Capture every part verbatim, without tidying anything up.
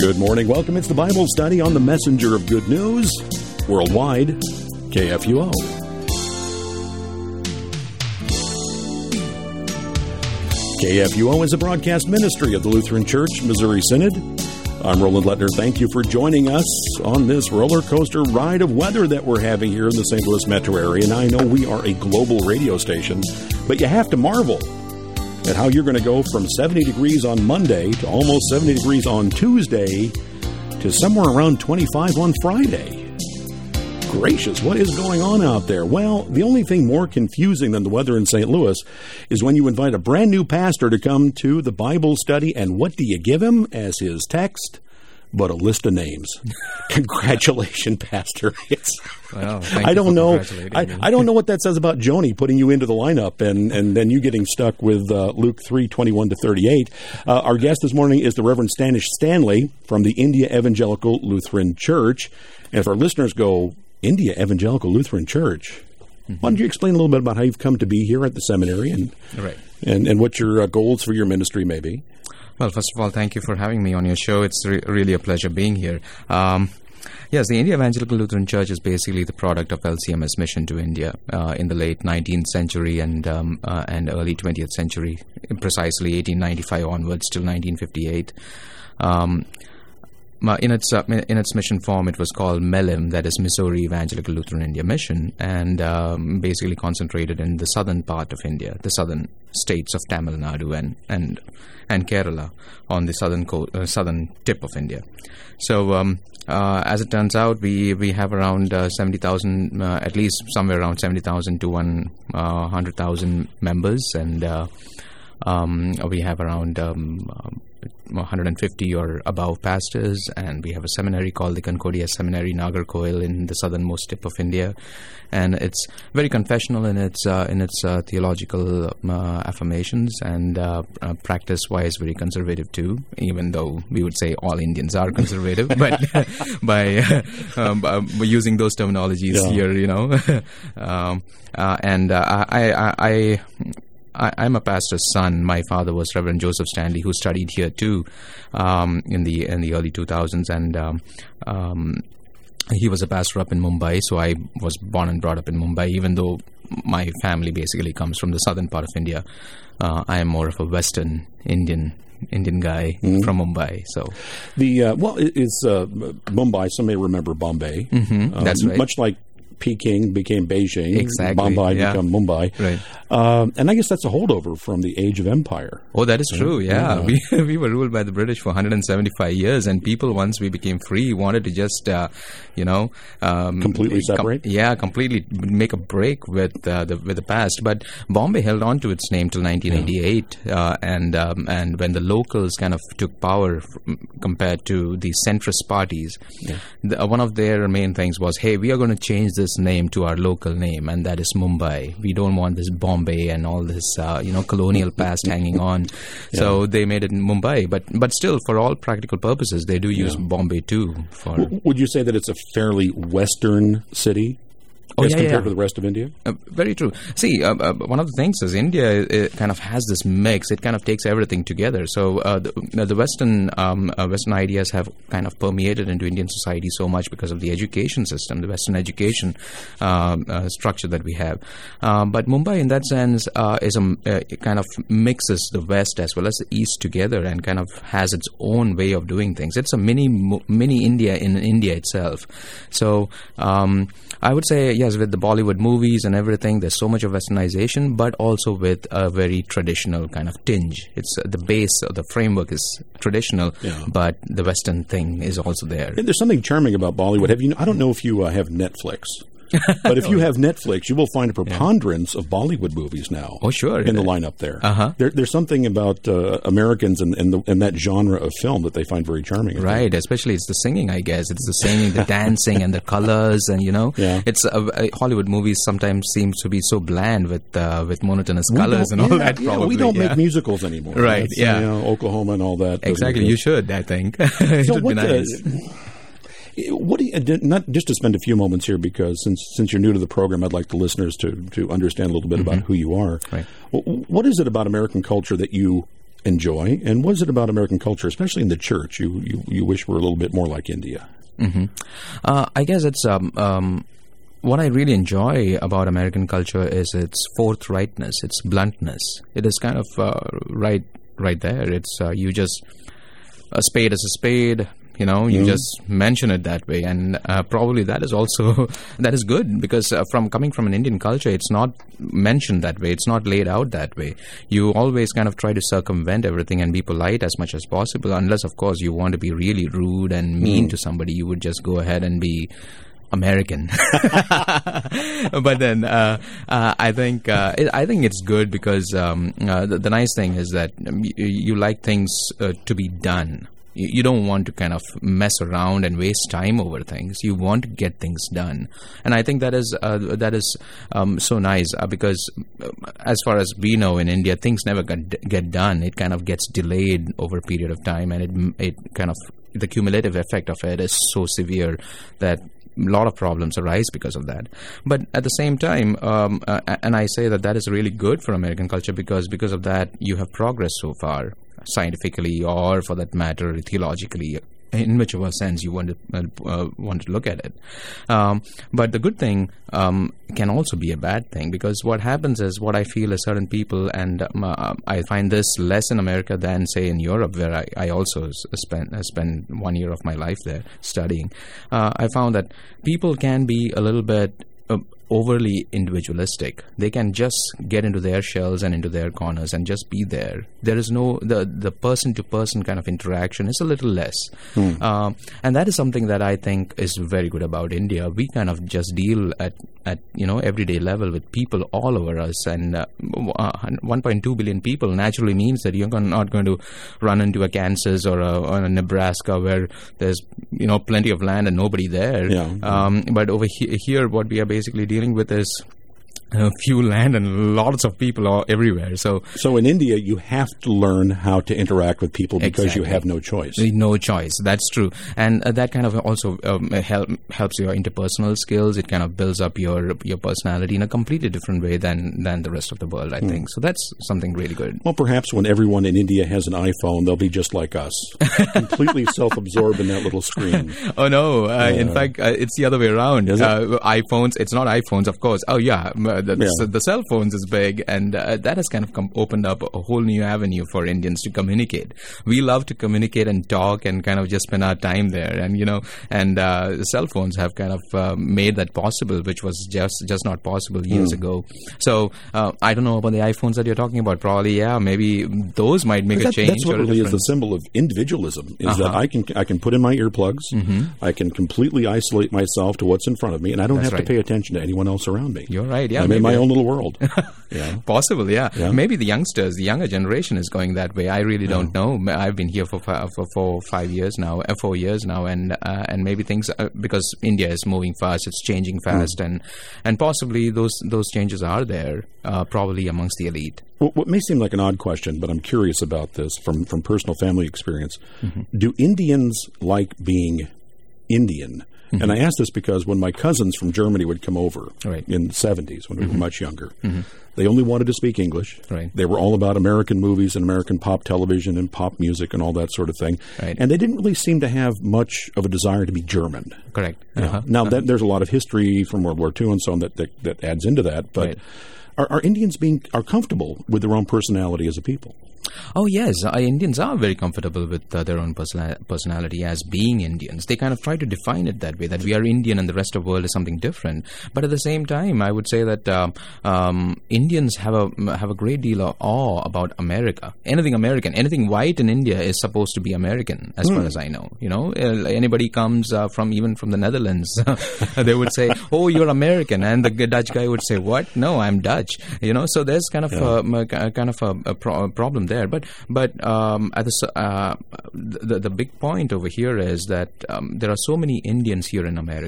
Good morning. Welcome. It's the Bible study on the Messenger of Good News, worldwide, K F U O. K F U O is a broadcast ministry of the Lutheran Church, Missouri Synod. I'm Roland Lettner. Thank you for joining us on this roller coaster ride of weather that we're having here in the Saint Louis metro area. And I know we are a global radio station, but you have to marvel at how you're going to go from seventy degrees on Monday to almost seventy degrees on Tuesday to somewhere around twenty-five on Friday. Gracious, what is going on out there? Well, the only thing more confusing than the weather in Saint Louis is when you invite a brand new pastor to come to the Bible study, and what do you give him as his text? But a list of names. Congratulations, Pastor. It's, well, I don't know. I, I don't know what that says about Joni putting you into the lineup and, and then you getting stuck with uh, Luke three twenty-one to thirty-eight. Uh, our guest this morning is the Reverend Stanish Stanley from the India Evangelical Lutheran Church. And if our listeners go, India Evangelical Lutheran Church, mm-hmm. why don't you explain a little bit about how you've come to be here at the seminary and right. and, and what your uh, goals for your ministry may be? Well, first of all, thank you for having me on your show. It's re- really a pleasure being here. Um, yes, the India Evangelical Lutheran Church is basically the product of L C M S mission to India uh, in the late nineteenth century and um, uh, and early twentieth century, precisely eighteen ninety-five onwards till nineteen fifty-eight. Um, In its uh, in its mission form, it was called MELIM, that is Missouri Evangelical Lutheran India Mission, and um, basically concentrated in the southern part of India, the southern states of Tamil Nadu and and, and Kerala on the southern co- uh, southern tip of India. So, um, uh, as it turns out, we we have around uh, seventy thousand, uh, at least somewhere around seventy thousand to one uh, hundred thousand members, and uh, um, we have around. Um, um, one hundred fifty or above pastors, and we have a seminary called the Concordia Seminary, Nagarkoil, in the southernmost tip of India, and it's very confessional in its uh, in its uh, theological uh, affirmations, and uh, uh, practice-wise very conservative too. Even though we would say all Indians are conservative, but by, uh, um, by using those terminologies yeah. here, you know, um, uh, and uh, I. I, I I, I'm a pastor's son. My father was Reverend Joseph Stanley, who studied here too um, in the in the early two thousands, and um, um, he was a pastor up in Mumbai. So I was born and brought up in Mumbai, even though my family basically comes from the southern part of India. Uh, I am more of a Western Indian Indian guy mm-hmm. from Mumbai. So the uh, well, it's uh, Mumbai. Some may remember Bombay. Mm-hmm. Um, That's right. Much like Peking became Beijing, exactly. Bombay yeah. became Mumbai. Right. Um, and I guess that's a holdover from the Age of Empire. Oh, that is true, yeah. yeah. We we were ruled by the British for one hundred seventy-five years, and people, once we became free, wanted to just, uh, you know... Um, completely separate? Com- yeah, completely make a break with uh, the with the past. But Bombay held on to its name till nineteen eighty-eight, yeah. uh, and um, and when the locals kind of took power f- compared to the centrist parties, yeah. the, uh, one of their main things was, hey, we are going to change this name to our local name, and that is Mumbai. We don't want this Bombay and all this, uh, you know, colonial past hanging on. Yeah. So they made it in Mumbai. But but still, for all practical purposes, they do use yeah. Bombay too. For w- Would you say that it's a fairly Western city? Oh, as yeah, compared yeah. to the rest of India? Uh, very true. See, uh, uh, one of the things is India it kind of has this mix. It kind of takes everything together. So uh, the, the Western um, uh, Western ideas have kind of permeated into Indian society so much because of the education system, the Western education uh, uh, structure that we have. Uh, but Mumbai, in that sense, uh, is a uh, it kind of mixes the West as well as the East together and kind of has its own way of doing things. It's a mini mini India in India itself. So um, I would say, yes, with the Bollywood movies and everything, there's so much of westernization, but also with a very traditional kind of tinge. It's uh, the base, or the framework is traditional, yeah. but the Western thing is also there. And there's something charming about Bollywood. Have you? I don't know if you uh, have Netflix. But if you have Netflix, you will find a preponderance yeah. of Bollywood movies now. Oh, sure. In the lineup there. Uh-huh. there there's something about uh, Americans and, and, the, and that genre of film that they find very charming. Right. Especially it's the singing, I guess. It's the singing, the dancing, and the colors, and, you know. Yeah. It's uh, uh, Hollywood movies sometimes seem to be so bland with uh, with monotonous we colors and all yeah, that, yeah, probably. We don't yeah. make musicals anymore. Right, That's, yeah. You know, Oklahoma and all that. Exactly. You should, I think. It so would what be nice. The, What do you, not just to spend a few moments here, because since since you're new to the program, I'd like the listeners to to understand a little bit mm-hmm. about who you are. Right. What is it about American culture that you enjoy, and what is it about American culture, especially in the church, you you, you wish were a little bit more like India? Mm-hmm. Uh, I guess it's um, um, what I really enjoy about American culture is its forthrightness, its bluntness. It is kind of uh, right right there. It's uh, you just a spade is a spade. You know, you mm. just mention it that way, and uh, probably that is also that is good because uh, from coming from an Indian culture, it's not mentioned that way. It's not laid out that way. You always kind of try to circumvent everything and be polite as much as possible, unless, of course, you want to be really rude and mean mm. to somebody. You would just go ahead and be American. But then uh, uh, I think uh, it, I think it's good because um, uh, the, the nice thing is that um, you, you like things uh, to be done. You don't want to kind of mess around and waste time over things. You want to get things done, and I think that is uh, that is um, so nice uh, because, uh, as far as we know in India, things never get get done. It kind of gets delayed over a period of time, and it it kind of the cumulative effect of it is so severe that a lot of problems arise because of that. But at the same time, um, uh, and I say that that is really good for American culture because because of that you have progressed so far. Scientifically, or for that matter, theologically, in whichever sense you want to uh, want to look at it. Um, but the good thing um, can also be a bad thing because what happens is what I feel is certain people, and um, uh, I find this less in America than say in Europe, where I, I also spent uh, spent one year of my life there studying. Uh, I found that people can be a little bit Uh, overly individualistic. They can just get into their shells and into their corners and just be there. There is no, the the person-to-person kind of interaction is a little less. Hmm. Uh, and that is something that I think is very good about India. We kind of just deal at, at you know, everyday level with people all over us. And uh, one point two billion people naturally means that you're not going to run into a Kansas or a, or a Nebraska where there's, you know, plenty of land and nobody there. Yeah. Um, but over he- here, what we are basically dealing with is Uh, few land and lots of people are everywhere. So, so in India, you have to learn how to interact with people because exactly. you have no choice. No choice. That's true, and uh, that kind of also um, help, helps your interpersonal skills. It kind of builds up your your personality in a completely different way than than the rest of the world. I hmm. think so. That's something really good. Well, perhaps when everyone in India has an iPhone, they'll be just like us, completely self-absorbed in that little screen. Oh no! Uh, uh, in fact, uh, it's the other way around. Is it? Uh, iPhones. It's not iPhones, of course. Oh yeah. The, yeah. the cell phones is big, and uh, that has kind of com- opened up a whole new avenue for Indians to communicate. We love to communicate and talk and kind of just spend our time there, and you know, and uh, cell phones have kind of uh, made that possible, which was just just not possible years mm. ago. So uh, I don't know about the iPhones that you're talking about. Probably, yeah, maybe those might make that, a change. That's what really is the symbol of individualism. Is uh-huh. that I can I can put in my earplugs, mm-hmm. I can completely isolate myself to what's in front of me, and I don't that's have right. to pay attention to anyone else around me. You're right. Yeah, I'm in my own little world. Yeah. Possible, yeah. yeah. Maybe the youngsters, the younger generation is going that way. I really don't yeah. know. I've been here for five, for four, five years now, uh, four years now, and uh, and maybe things uh, because India is moving fast, it's changing fast, mm. and and possibly those those changes are there, uh, probably amongst the elite. Well, what may seem like an odd question, but I'm curious about this from from personal family experience. Mm-hmm. Do Indians like being Indian? Mm-hmm. And I ask this because when my cousins from Germany would come over right. in the seventies, when we mm-hmm. were much younger, mm-hmm. they only wanted to speak English. Right. They were all about American movies and American pop television and pop music and all that sort of thing. Right. And they didn't really seem to have much of a desire to be German. Correct. Yeah. Uh-huh. Now, uh-huh. That, there's a lot of history from World War Two and so on that, that, that adds into that. But right. are, are Indians being are comfortable with their own personality as a people? Oh, yes. Uh, Indians are very comfortable with uh, their own persona- personality as being Indians. They kind of try to define it that way, that we are Indian and the rest of the world is something different. But at the same time, I would say that uh, um, Indians have a have a great deal of awe about America. Anything American, anything white in India is supposed to be American, as mm. far as I know. You know, uh, anybody comes uh, from even from the Netherlands, they would say, "Oh, you're American," and the Dutch guy would say, "What? No, I'm Dutch." You know, so there's kind of yeah. a, a kind of a, a, pro- a problem there. But but um, at the, uh, the the big point over here is that um, there are so many Indians here in America.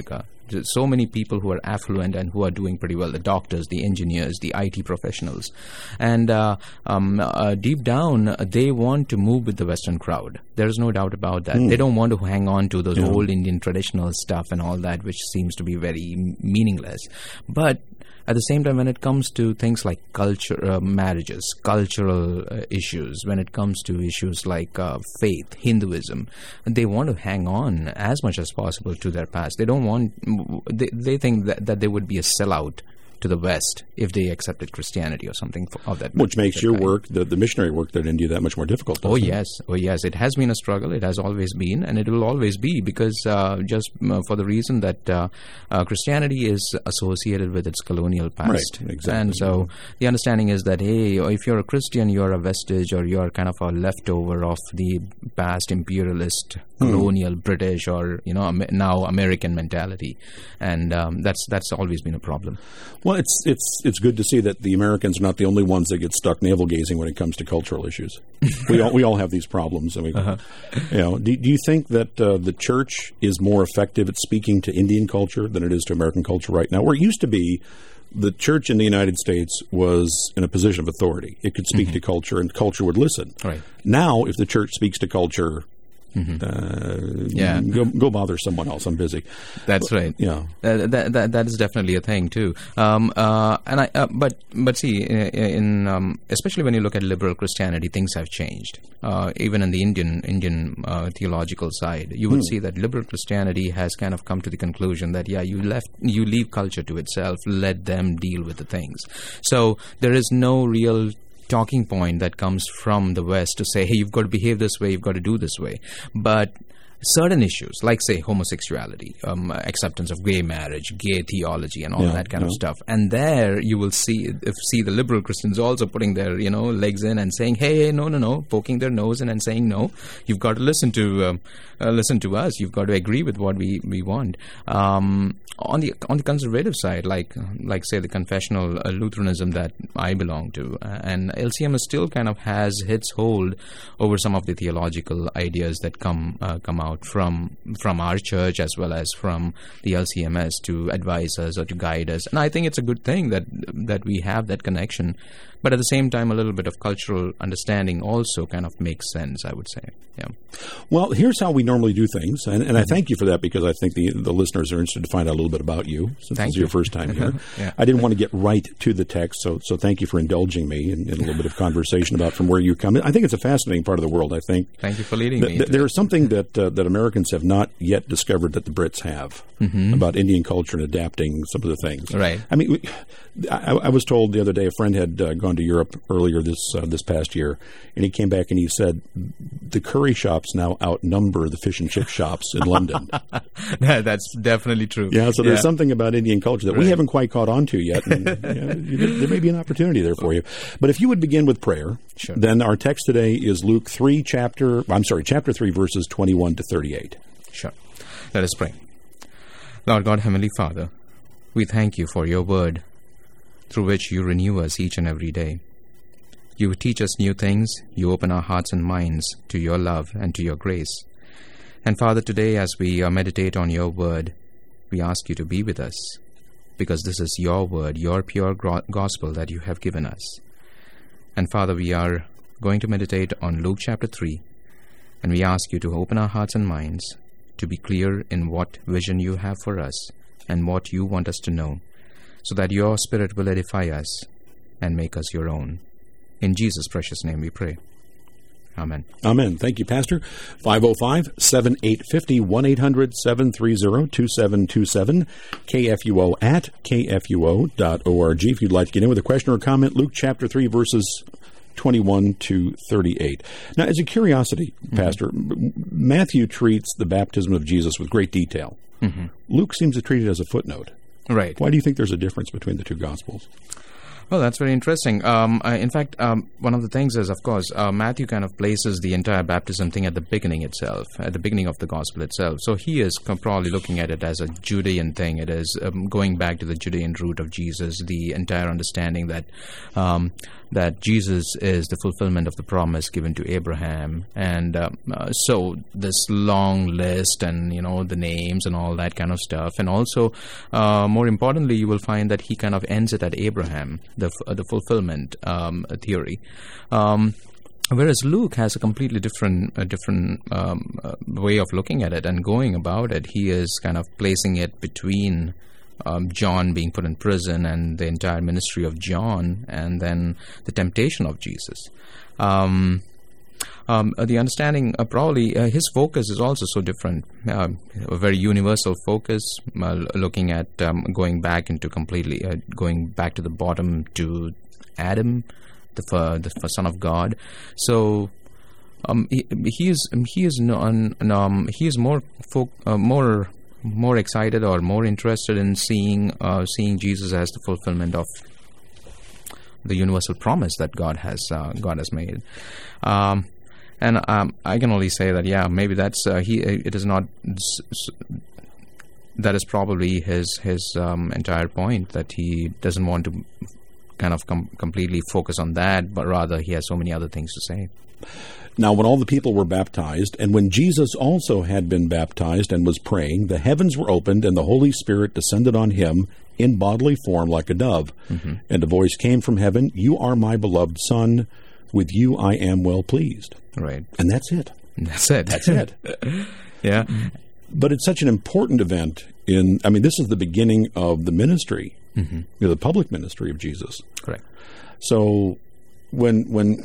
There's so many people who are affluent and who are doing pretty well, the doctors, the engineers, the I T professionals. And uh, um, uh, deep down, uh, they want to move with the Western crowd. There's no doubt about that. Mm. They don't want to hang on to those yeah. old Indian traditional stuff and all that, which seems to be very meaningless. But at the same time, when it comes to things like culture, uh, marriages, cultural uh, issues, when it comes to issues like uh, faith, Hinduism, they want to hang on as much as possible to their past. They don't want, they, they think that, that they would be a sellout to the West if they accepted Christianity or something of that. Which makes your kind. work, the, the missionary work there in India, that much more difficult. Oh, it? yes. Oh, yes. It has been a struggle. It has always been, and it will always be, because uh, just uh, for the reason that uh, uh, Christianity is associated with its colonial past. Right, exactly. And so the understanding is that, hey, if you're a Christian, you're a vestige, or you're kind of a leftover of the past imperialist, colonial, mm. British, or, you know, Am- now American mentality. And um, that's that's always been a problem. Well, it's it's it's good to see that the Americans are not the only ones that get stuck navel gazing when it comes to cultural issues. we all we all have these problems. I mean, uh-huh. you know, do, do you think that uh, the church is more effective at speaking to Indian culture than it is to American culture right now? Where it used to be, the church in the United States was in a position of authority. It could speak mm-hmm. to culture, and culture would listen. Right. Now, if the church speaks to culture, Mm-hmm. Uh, yeah, go, go bother someone else. I'm busy. That's right. Yeah, uh, that, that that is definitely a thing too. Um, uh, and I, uh, but but see, in um, especially when you look at liberal Christianity, things have changed. Uh, even in the Indian Indian uh, theological side, you would hmm. see that liberal Christianity has kind of come to the conclusion that yeah, you left you leave culture to itself, let them deal with the things. So there is no real talking point that comes from the West to say, hey, you've got to behave this way, you've got to do this way. But certain issues, like, say, homosexuality, um, acceptance of gay marriage, gay theology, and all yeah, that kind yeah. of stuff. And there you will see if, see the liberal Christians also putting their, you know, legs in and saying, hey, hey, no, no, no, poking their nose in and saying, no, you've got to listen to um, uh, listen to us. You've got to agree with what we, we want. Um, on the on the conservative side, like, like say, the confessional uh, Lutheranism that I belong to, uh, and L C M S still kind of has its hold over some of the theological ideas that come uh, come out from from our church as well as from the L C M S to advise us or to guide us. And I think it's a good thing that that we have that connection. But at the same time, a little bit of cultural understanding also kind of makes sense, I would say. Yeah. Well, here's how we normally do things, and, and I thank you for that, because I think the the listeners are interested to find out a little bit about you, since thank this is you. your first time here. yeah. I didn't want to get right to the text, so so thank you for indulging me in, in a little bit of conversation about from where you come. I think it's a fascinating part of the world, I think. Thank you for leading th- me. Th- there is something that uh, that Americans have not yet discovered that the Brits have mm-hmm. about Indian culture and adapting some of the things. Right. I mean, we, I, I was told the other day, a friend had uh, gone to Europe earlier this uh, this past year, and he came back and he said, the curry shops now outnumber the fish and chip shops in London. That's definitely true. Yeah, so there's yeah. something about Indian culture that right. we haven't quite caught on to yet. And, you know, there may be an opportunity there for you. But if you would begin with prayer, sure. then our text today is Luke three, chapter, I'm sorry, chapter three, verses twenty-one to thirty-eight. Sure. Let us pray. Lord God, Heavenly Father, we thank you for your word, through which you renew us each and every day. You teach us new things. You open our hearts and minds to your love and to your grace. And Father, today as we uh, meditate on your word, we ask you to be with us, because this is your word, your pure gro- gospel that you have given us. And Father, we are going to meditate on Luke chapter three, and we ask you to open our hearts and minds to be clear in what vision you have for us and what you want us to know, so that your Spirit will edify us and make us your own. In Jesus' precious name we pray. Amen. Amen. Thank you, Pastor. five oh five, seven eight five oh, one eight hundred, seven three zero, two seven two seven, K F U O at K F U O dot org. If you'd like to get in with a question or comment, Luke chapter three, verses twenty-one to thirty-eight. Now, as a curiosity, mm-hmm. Pastor, Matthew treats the baptism of Jesus with great detail. Mm-hmm. Luke seems to treat it as a footnote. Right. Why do you think there's a difference between the two Gospels? Well, that's very interesting. Um, uh, in fact, um, one of the things is, of course, uh, Matthew kind of places the entire baptism thing at the beginning itself, at the beginning of the gospel itself. So he is com- probably looking at it as a Judean thing. It is um, going back to the Judean root of Jesus, the entire understanding that um, that Jesus is the fulfillment of the promise given to Abraham. And uh, uh, so this long list and, you know, the names and all that kind of stuff. And also, uh, more importantly, you will find that he kind of ends it at Abraham, the f- the fulfillment um, theory. Um, whereas Luke has a completely different a different um, uh, way of looking at it and going about it. He is kind of placing it between Um, John being put in prison and the entire ministry of John, and then the temptation of Jesus. Um, um, uh, the understanding, uh, probably, uh, his focus is also so different. Uh, a very universal focus, uh, looking at um, going back into completely, uh, going back to the bottom to Adam, the, uh, the Son of God. So um, he, he is he is no, um, he is more fo- uh, more. more excited or more interested in seeing uh, seeing Jesus as the fulfillment of the universal promise that God has uh, God has made, um, and um, I can only say that yeah, maybe that's uh, he. It is not. That is probably his his um, entire point, that he doesn't want to kind of com- completely focus on that, but rather he has so many other things to say. Now, when all the people were baptized, and when Jesus also had been baptized and was praying, the heavens were opened, and the Holy Spirit descended on him in bodily form like a dove. Mm-hmm. And a voice came from heaven, "You are my beloved Son, with you I am well pleased." Right. And that's it. That's it. That's it. Yeah. But it's such an important event in, I mean, this is the beginning of the ministry, mm-hmm. you know, the public ministry of Jesus. Correct. So when when...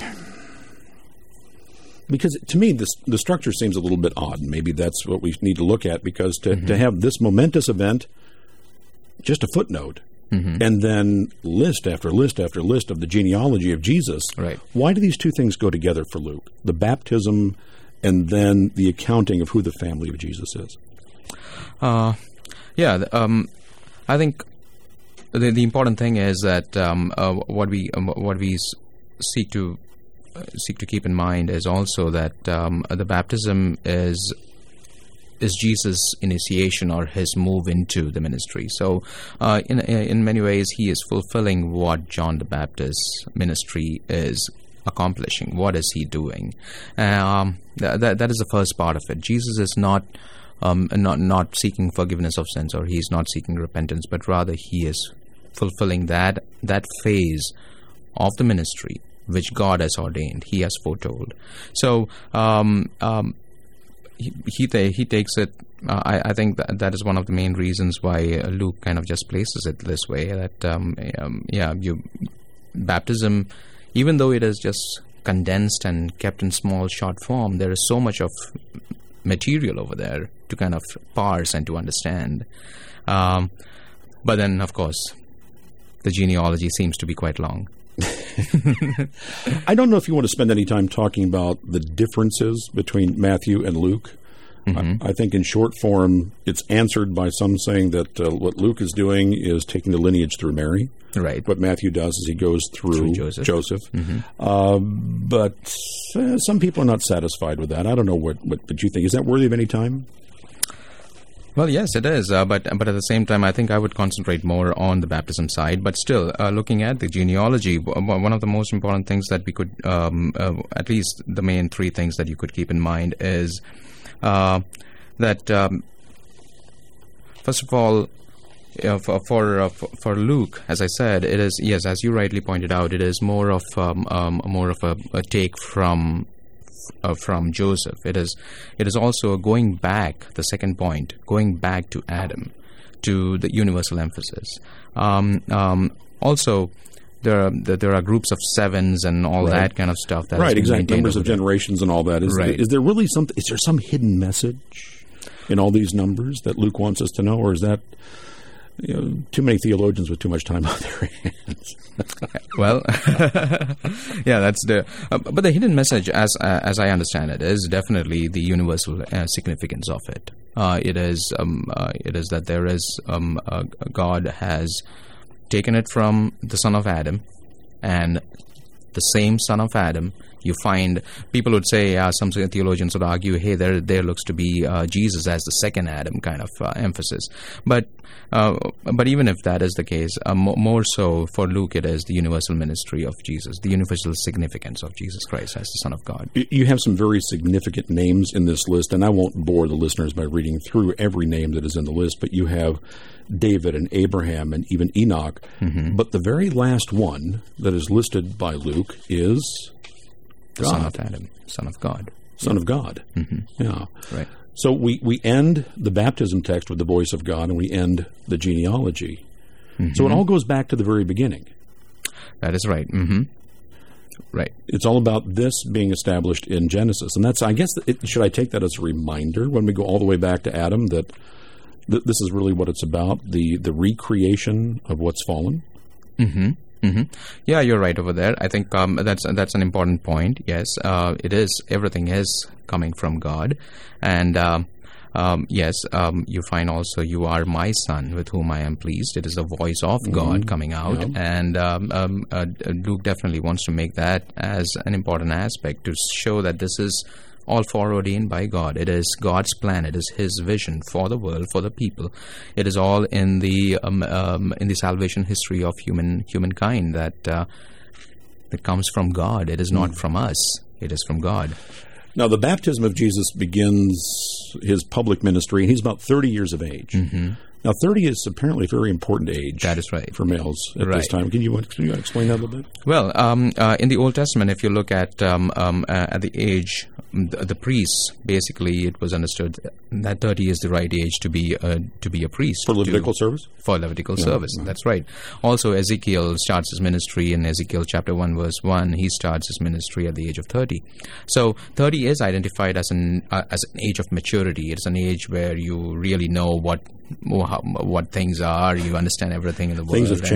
Because to me, this, the structure seems a little bit odd. Maybe that's what we need to look at, because to, mm-hmm. to have this momentous event, just a footnote, mm-hmm. and then list after list after list of the genealogy of Jesus. Right. Why do these two things go together for Luke? The baptism and then the accounting of who the family of Jesus is. Uh, yeah, um, I think the, the important thing is that um, uh, what we um, what we seek to Uh, seek to keep in mind is also that um, the baptism is is Jesus' initiation or his move into the ministry. So, uh, in in many ways, he is fulfilling what John the Baptist's ministry is accomplishing. What is he doing? Um, that, that that is the first part of it. Jesus is not um, not not seeking forgiveness of sins, or he's not seeking repentance, but rather he is fulfilling that that phase of the ministry which God has ordained, he has foretold. So um, um, he he, ta- he takes it. Uh, I, I think that that is one of the main reasons why uh, Luke kind of just places it this way. That um, um, yeah, you baptism, even though it is just condensed and kept in small, short form, there is so much of material over there to kind of parse and to understand. Um, but then, of course, the genealogy seems to be quite long. I don't know if you want to spend any time talking about the differences between Matthew and Luke. Mm-hmm. I, I think in short form, it's answered by some saying that uh, what Luke is doing is taking the lineage through Mary. Right. What Matthew does is he goes through, through Joseph. Joseph. Mm-hmm. Uh, but uh, some people are not satisfied with that. I don't know what, what, what you think. Is that worthy of any time? Well, yes, it is, uh, but but at the same time, I think I would concentrate more on the baptism side. But still, uh, looking at the genealogy, one of the most important things that we could, um, uh, at least the main three things that you could keep in mind is uh, that, um, first of all, uh, for for, uh, for for Luke, as I said, it is, yes, as you rightly pointed out, it is more of um, um, more of a, a take from. Uh, from Joseph. It is it is also going back, the second point, going back to Adam, to the universal emphasis. Um, um, also, there are there are groups of sevens and all right. that kind of stuff. That right, exact numbers of generations and all that. Is, right. is there really some? Is there some hidden message in all these numbers that Luke wants us to know, or is that, you know, too many theologians with too much time on their hands? Well, yeah, that's the. Uh, but the hidden message, as uh, as I understand it, is definitely the universal uh, significance of it. Uh, it is um, uh, it is that there is um, uh, God has taken it from the son of Adam, and the same son of Adam, you find, people would say, uh, some theologians would argue, hey, there there looks to be uh, Jesus as the second Adam kind of uh, emphasis. But uh, but even if that is the case, uh, mo- more so for Luke, it is the universal ministry of Jesus, the universal significance of Jesus Christ as the Son of God. You have some very significant names in this list, and I won't bore the listeners by reading through every name that is in the list, but you have David and Abraham and even Enoch. Mm-hmm. But the very last one that is listed by Luke is the God. Son of Adam, Son of God. Son of God. Mm-hmm. Yeah. Right. So we, we end the baptism text with the voice of God, and we end the genealogy. Mm-hmm. So it all goes back to the very beginning. That is right. Mm-hmm. Right. It's all about this being established in Genesis. And that's, I guess, it, should I take that as a reminder when we go all the way back to Adam that th- this is really what it's about, the, the recreation of what's fallen? Mm-hmm. Mm-hmm. Yeah, you're right over there. I think um, that's that's an important point. Yes, uh, it is. Everything is coming from God, and um, um, yes, um, you find also, "You are my son, with whom I am pleased." It is the voice of mm-hmm. God coming out, yeah. and um, um, uh, Luke definitely wants to make that as an important aspect to show that this is all foreordained by God. It is God's plan. It is His vision for the world, for the people. It is all in the um, um, in the salvation history of human humankind that uh, that comes from God. It is not mm. from us. It is from God. Now, the baptism of Jesus begins His public ministry, and He's about thirty years of age. Mm-hmm. Now, thirty is apparently a very important age. That is right. For males at right. this time. Can you, can you explain that a little bit? Well, um, uh, in the Old Testament, if you look at um, um, uh, at the age, the, the priests, basically, it was understood that thirty is the right age to be uh, to be a priest. For Levitical to, service? For Levitical yeah, service, yeah. That's right. Also, Ezekiel starts his ministry in Ezekiel chapter one, verse one. He starts his ministry at the age of thirty. So, thirty is identified as an uh, as an age of maturity. It's an age where you really know what what things are. You understand everything in the world. Things have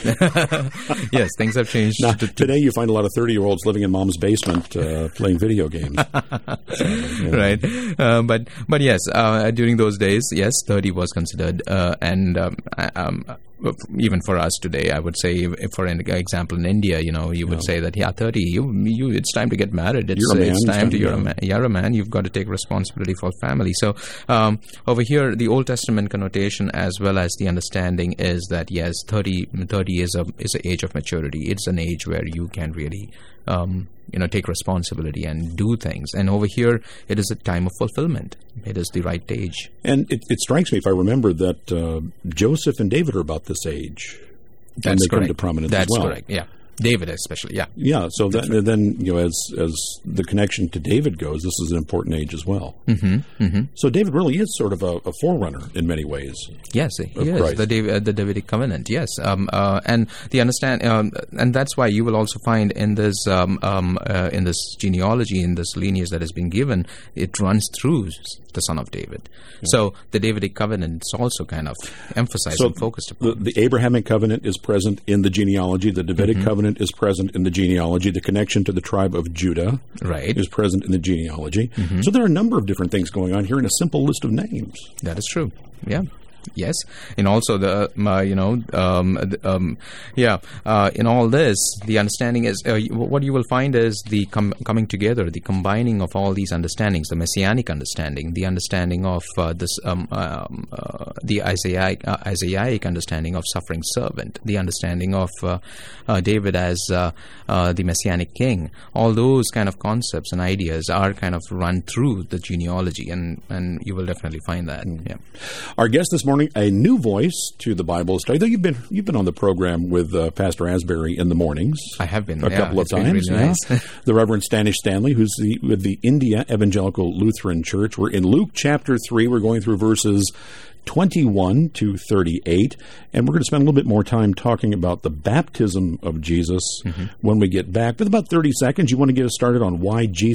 changed. Yes, things have changed. Now, to, to today you find a lot of thirty-year-olds living in mom's basement uh, playing video games. So, yeah. Right. Uh, but but yes, uh, during those days, yes, thirty was considered, uh, and um, um, even for us today, I would say, if for an example, in India, you know, you would yeah. say that, yeah, thirty, you, you, it's time to get married. It's, you're a man, it's time to, you're a man. You're a man. You've got to take responsibility for family. So um, over here, the Old Testament connotation as well as the understanding is that, yes, thirty, thirty is a is an age of maturity. It's an age where you can really um, you know, take responsibility and do things. And over here, it is a time of fulfillment. It is the right age. And it, it strikes me, if I remember, that uh, Joseph and David are about this age. That's and they correct. come to prominence That's as well. correct, yeah. David especially, yeah. Yeah, so that, right. then, you know, as as the connection to David goes, this is an important age as well. Mm-hmm, mm-hmm. So David really is sort of a, a forerunner in many ways. Yes, he is, the, Dav- uh, the Davidic covenant, yes. Um, uh, and the understand, um, and that's why you will also find in this um, um, uh, in this genealogy, in this lineage that has been given, it runs through the son of David. Yeah. So the Davidic covenant is also kind of emphasized so and focused upon. The, the Abrahamic covenant is present in the genealogy. The Davidic mm-hmm. covenant is present in the genealogy. The connection to the tribe of Judah right. is present in the genealogy. Mm-hmm. So there are a number of different things going on here in a simple list of names. That is true. Yeah. Yes, and also the uh, you know um, um, yeah uh, in all this, the understanding is uh, what you will find is the com- coming together, the combining of all these understandings, the messianic understanding, the understanding of uh, this um, um, uh, the Isaiah uh, Isaiah understanding of suffering servant, the understanding of uh, uh, David as uh, uh, the messianic king. All those kind of concepts and ideas are kind of run through the genealogy, and and you will definitely find that. Mm. Yeah. Our guest this morning. A new voice to the Bible study. Though you've been you've been on the program with uh, Pastor Asbury in the mornings. I have been a yeah, couple of times. Really nice. Yeah. The Reverend Stanish Stanley, who's the, with the India Evangelical Lutheran Church. We're in Luke chapter three. We're going through verses twenty-one to thirty-eight, and we're going to spend a little bit more time talking about the baptism of Jesus mm-hmm. when we get back. With about thirty seconds, you want to get us started on why Jesus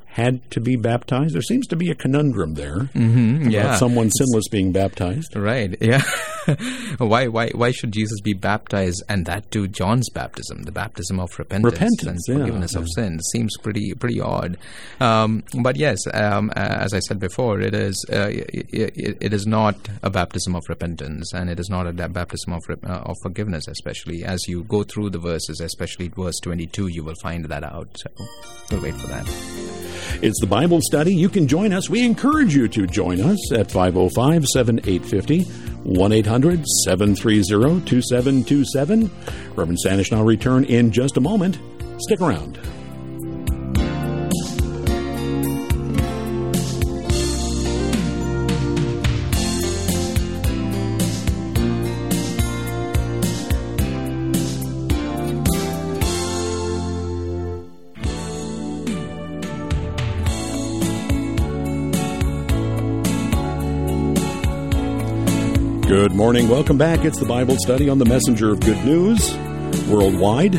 had to be baptized? There seems to be a conundrum there mm-hmm, about yeah. someone sinless being baptized. Right, yeah. why why why should Jesus be baptized, and that too John's baptism, the baptism of repentance, repentance and yeah, forgiveness yeah. of sins? Seems pretty pretty odd. Um, but yes, um, as I said before, it is uh, it, it, it is not a baptism of repentance, and it is not a baptism of uh, of forgiveness. Especially as you go through the verses, especially verse twenty-two, you will find that out. So we'll wait for that. It's the Bible Study. You can join us. We encourage you to join us at five oh five, seven eight five oh, one eight hundred, seven three zero, two seven two seven. Reverend Stanish and I'll return in just a moment. Stick around. Good morning. Welcome back. It's the Bible Study on the Messenger of Good News, worldwide,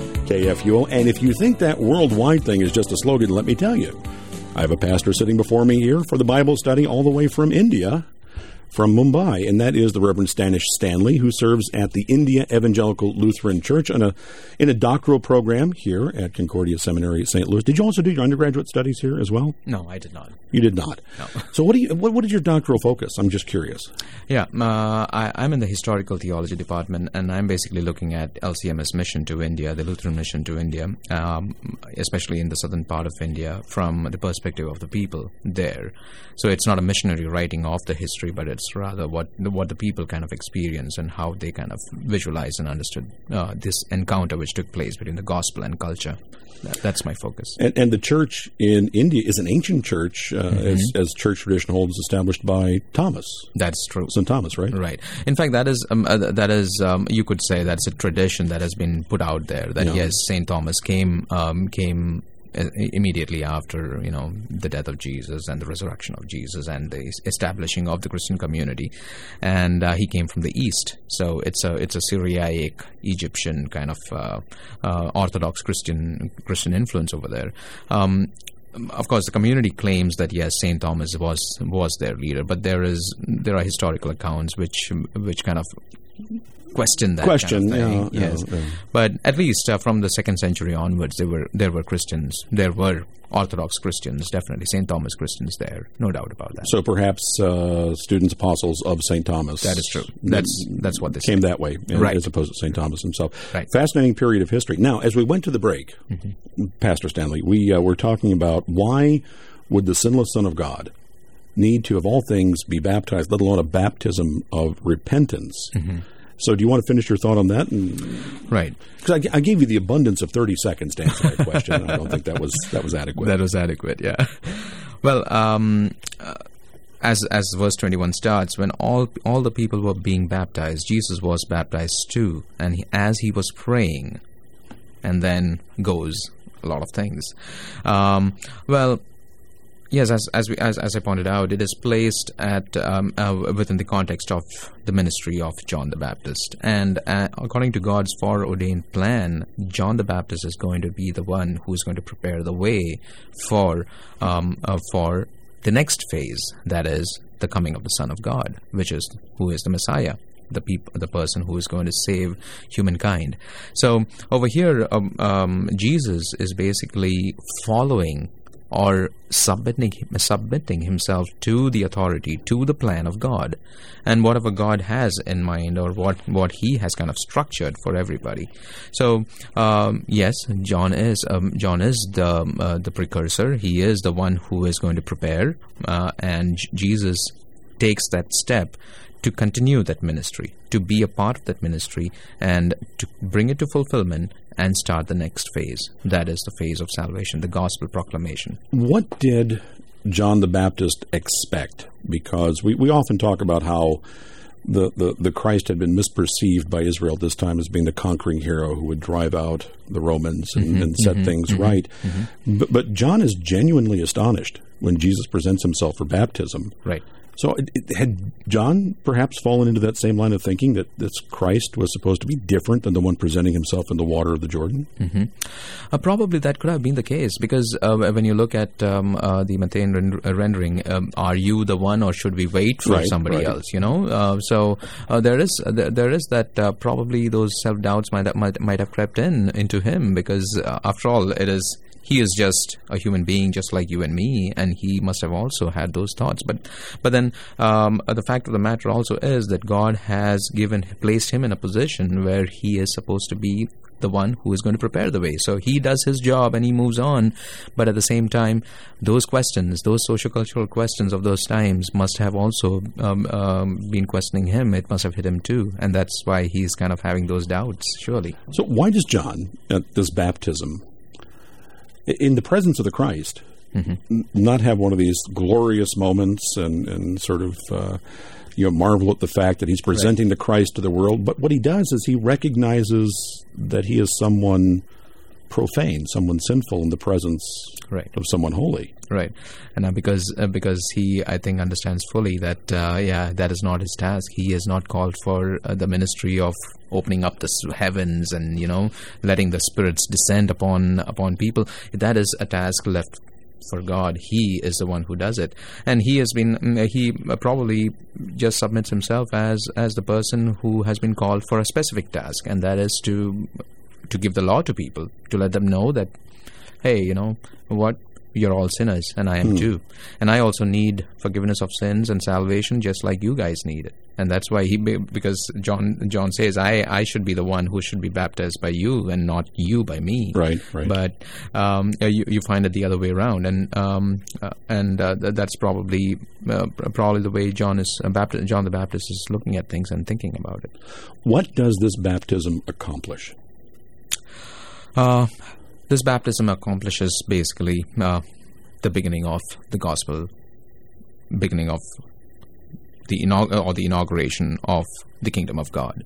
K F U O. And if you think that worldwide thing is just a slogan, let me tell you, I have a pastor sitting before me here for the Bible Study all the way from India, from Mumbai, and that is the Reverend Stanish Stanley, who serves at the India Evangelical Lutheran Church in a in a doctoral program here at Concordia Seminary, Saint Louis. Did you also do your undergraduate studies here as well? No, I did not. You did not? No. So what do you what, what is your doctoral focus? I'm just curious. Yeah, uh, I, I'm in the historical theology department, and I'm basically looking at L C M S mission to India, the Lutheran mission to India, um, especially in the southern part of India, from the perspective of the people there. So it's not a missionary writing off the history, but it's rather what what the people kind of experience and how they kind of visualize and understood uh, this encounter which took place between the gospel and culture. That, that's my focus. And, and the church in India is an ancient church, uh, mm-hmm. as, as church tradition holds, established by Thomas. That's true. Saint Thomas, right? Right. In fact, that is um, uh, that is um, you could say that's a tradition that has been put out there. That yeah. yes, Saint Thomas came um, came. immediately after, you know, the death of Jesus and the resurrection of Jesus and the establishing of the Christian community, and uh, he came from the east. So it's a it's a Syriac, Egyptian kind of uh, uh, Orthodox Christian Christian influence over there. Um, Of course, the community claims that yes, Saint Thomas was was their leader, but there is there are historical accounts which which kind of question that question, kind of thing. Yeah, yes, yeah, yeah. But at least uh, from the second century onwards, there were there were Christians, there were Orthodox Christians, definitely Saint Thomas Christians there, no doubt about that. So perhaps uh, students, apostles of Saint Thomas. That is true. That's that's what they came say. that way, Right. as opposed to Saint Thomas himself. Right. Fascinating period of history. Now, as we went to the break, mm-hmm. Pastor Stanley, we uh, were talking about why would the sinless Son of God need to, of all things, be baptized, let alone a baptism of repentance. Mm-hmm. So do you want to finish your thought on that? And, right. Because I, I gave you the abundance of thirty seconds to answer that question. And I don't think that was that was adequate. That was adequate, yeah. Well, um, uh, as as verse twenty-one starts, when all all the people were being baptized, Jesus was baptized too. And he, as he was praying, and then goes a lot of things. Um, well... Yes, as as, we, as as I pointed out, it is placed at um, uh, within the context of the ministry of John the Baptist, and uh, according to God's foreordained plan, John the Baptist is going to be the one who is going to prepare the way for um, uh, for the next phase, that is the coming of the Son of God, which is who is the Messiah. The peop- the person who is going to save humankind. So over here, um, um, Jesus is basically following or submitting submitting himself to the authority, to the plan of God, and whatever God has in mind, or what, what He has kind of structured for everybody. So, um, yes, John is um, John is the uh, the precursor. He is the one who is going to prepare, uh, and J- Jesus takes that step to continue that ministry, to be a part of that ministry, and to bring it to fulfillment and start the next phase. That is the phase of salvation, the gospel proclamation. What did John the Baptist expect? Because we, we often talk about how the, the, the Christ had been misperceived by Israel this time as being the conquering hero who would drive out the Romans and, mm-hmm, and set mm-hmm, things mm-hmm, right. Mm-hmm. But, but John is genuinely astonished when Jesus presents himself for baptism. Right. So it, it, had John perhaps fallen into that same line of thinking that this Christ was supposed to be different than the one presenting himself in the water of the Jordan? Mm-hmm. Uh, probably that could have been the case, because uh, when you look at um, uh, the Matthean rend- rendering, um, are you the one, or should we wait for right, somebody right. else? You know, uh, so uh, there is uh, there, there is that uh, probably those self doubts might might might have crept in into him, because uh, after all, it is. He is just a human being, just like you and me, and he must have also had those thoughts. But, but then um, the fact of the matter also is that God has given, placed him in a position where he is supposed to be the one who is going to prepare the way. So he does his job and he moves on. But at the same time, those questions, those sociocultural questions of those times must have also um, um, been questioning him. It must have hit him too. And that's why he's kind of having those doubts, surely. So why does John, at this baptism, in the presence of the Christ, mm-hmm. n- not have one of these glorious moments and, and sort of, uh, you know, marvel at the fact that he's presenting right. the Christ to the world? But what he does is he recognizes that he is someone profane, someone sinful in the presence right. of someone holy. Right, and uh, because uh, because he, I think, understands fully that uh, yeah, that is not his task. He is not called for uh, the ministry of opening up the heavens and, you know, letting the spirits descend upon upon people. That is a task left for God. He is the one who does it, and he has been he probably just submits himself as as the person who has been called for a specific task, and that is to to give the law to people, to let them know that, hey, you know what, you're all sinners, and I am hmm. too. And I also need forgiveness of sins and salvation just like you guys need it. And that's why he, because John John says, I, I should be the one who should be baptized by you and not you by me. Right, right. But um, you, you find it the other way around. And um, uh, and uh, th- that's probably uh, probably the way John is uh, Baptist, John the Baptist is looking at things and thinking about it. What does this baptism accomplish? Uh, this baptism accomplishes basically uh, the beginning of the gospel, beginning of the inaug- or the inauguration of the kingdom of God.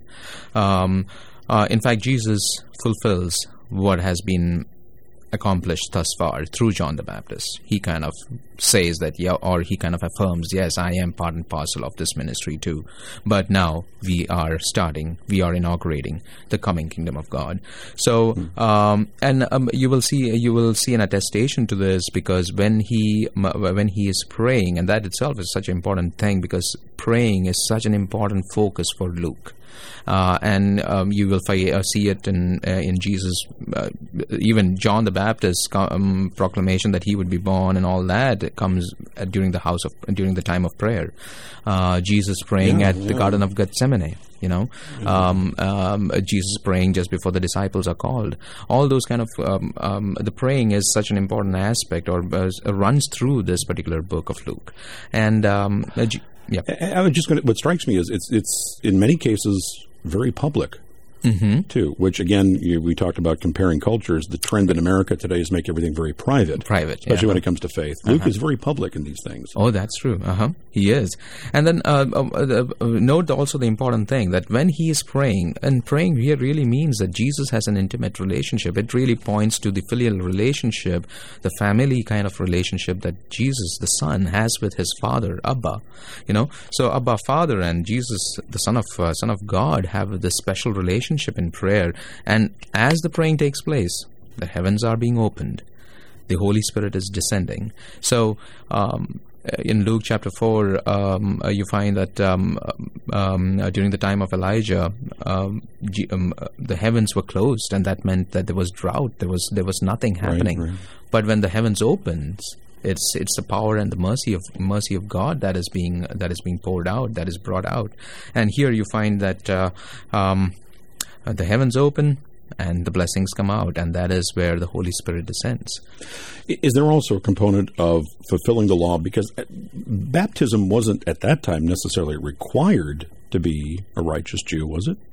Um, uh, in fact, Jesus fulfills what has been accomplished thus far through John the Baptist. He kind of says that, yeah, or he kind of affirms, yes, I am part and parcel of this ministry too. But now we are starting, we are inaugurating the coming kingdom of God. So, mm. um, and um, you will see, you will see an attestation to this, because when he when he is praying, and that itself is such an important thing, because praying is such an important focus for Luke. Uh, and um, you will fi- uh, see it in uh, in Jesus, uh, even John the Baptist's um, proclamation that he would be born and all that comes during the house of during the time of prayer. Uh, Jesus praying yeah, at yeah. the Garden of Gethsemane. You know, mm-hmm. um, um, Jesus praying just before the disciples are called. All those kind of um, um, the praying is such an important aspect, or uh, runs through this particular book of Luke, and. Um, uh, Yeah, I was just going to. What strikes me is it's it's in many cases very public, mm-hmm. too. Which again, you, we talked about comparing cultures. The trend in America today is make everything very private, private, especially yeah. when it comes to faith. Uh-huh. Luke is very public in these things. Oh, that's true. Uh huh. He is. And then uh, uh, uh, note also the important thing that when he is praying, and praying here really means that Jesus has an intimate relationship. It really points to the filial relationship, the family kind of relationship that Jesus, the Son, has with his Father, Abba. You know, so Abba, Father, and Jesus, the Son of uh, Son of God, have this special relationship in prayer. And as the praying takes place, the heavens are being opened. The Holy Spirit is descending. So, um, in Luke chapter four, um, uh, you find that um, um, uh, during the time of Elijah, um, G- um, uh, the heavens were closed, and that meant that there was drought. There was there was nothing happening. Right, right. But when the heavens opens, it's it's the power and the mercy of mercy of God that is being that is being poured out, that is brought out. And here you find that uh, um, uh, the heavens open, and the blessings come out, and that is where the Holy Spirit descends. Is there also a component of fulfilling the law? Because baptism wasn't at that time necessarily required to be a righteous Jew, was it?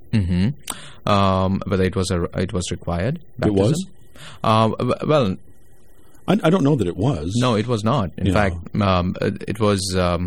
Mm-hmm. Um, but it was a, it was required. Baptism. It was? Uh, well, I, I don't know that it was. No, it was not. In yeah. fact, um, it was. Um,